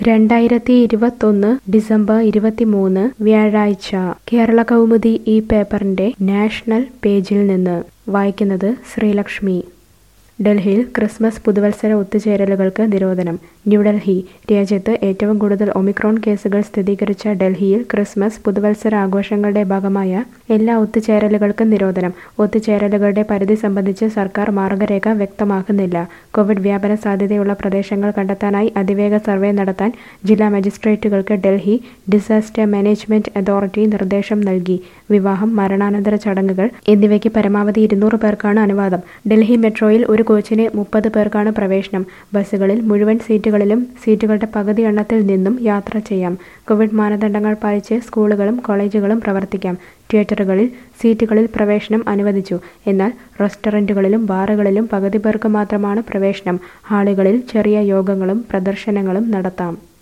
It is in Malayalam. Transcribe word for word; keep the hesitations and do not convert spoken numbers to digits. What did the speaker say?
രണ്ടായിരത്തി ഇരുപത്തൊന്ന് ഡിസംബർ ഇരുപത്തിമൂന്ന് വ്യാഴാഴ്ച കേരള കൗമുദി ഈ പേപ്പറിന്റെ നാഷണൽ പേജിൽ നിന്ന് വായിക്കുന്നത് ശ്രീലക്ഷ്മി. ഡൽഹിയിൽ ക്രിസ്മസ് പുതുവത്സര ഒത്തുചേരലുകൾക്ക് നിരോധനം. ന്യൂഡൽഹി രാജ്യത്ത് ഏറ്റവും കൂടുതൽ ഒമിക്രോൺ കേസുകൾ സ്ഥിരീകരിച്ച ഡൽഹിയിൽ ക്രിസ്മസ് പുതുവത്സര ആഘോഷങ്ങളുടെ ഭാഗമായ എല്ലാ ഒത്തുചേരലുകൾക്കും നിരോധനം. ഒത്തുചേരലുകളുടെ പരിധി സംബന്ധിച്ച് സർക്കാർ മാർഗരേഖ വ്യക്തമാക്കുന്നില്ല. കോവിഡ് വ്യാപന സാധ്യതയുള്ള പ്രദേശങ്ങൾ കണ്ടെത്താനായി അതിവേഗ സർവേ നടത്താൻ ജില്ലാ മജിസ്ട്രേറ്റുകൾക്ക് ഡൽഹി ഡിസാസ്റ്റർ മാനേജ്മെന്റ് അതോറിറ്റി നിർദ്ദേശം നൽകി. വിവാഹം, മരണാനന്തര ചടങ്ങുകൾ എന്നിവയ്ക്ക് പരമാവധി ഇരുന്നൂറ് പേർക്കാണ് അനുവാദം. ഡൽഹി മെട്രോയിൽ ഒരു കോച്ചിന് മുപ്പത് പേർക്കാണ് പ്രവേശനം. ബസ്സുകളിൽ മുഴുവൻ സീറ്റുകളിലും സീറ്റുകളുടെ പകുതി എണ്ണത്തിൽ നിന്നും യാത്ര ചെയ്യാം. കോവിഡ് മാനദണ്ഡങ്ങൾ പാലിച്ച് സ്കൂളുകളും കോളേജുകളും പ്രവർത്തിക്കാം. തിയേറ്ററുകളിൽ സീറ്റുകളിൽ പ്രവേശനം അനുവദിച്ചു. എന്നാൽ റെസ്റ്റോറന്റുകളിലും ബാറുകളിലും പകുതി പേർക്ക് മാത്രമാണ് പ്രവേശനം. ഹാളുകളിൽ ചെറിയ യോഗങ്ങളും പ്രദർശനങ്ങളും നടത്താം.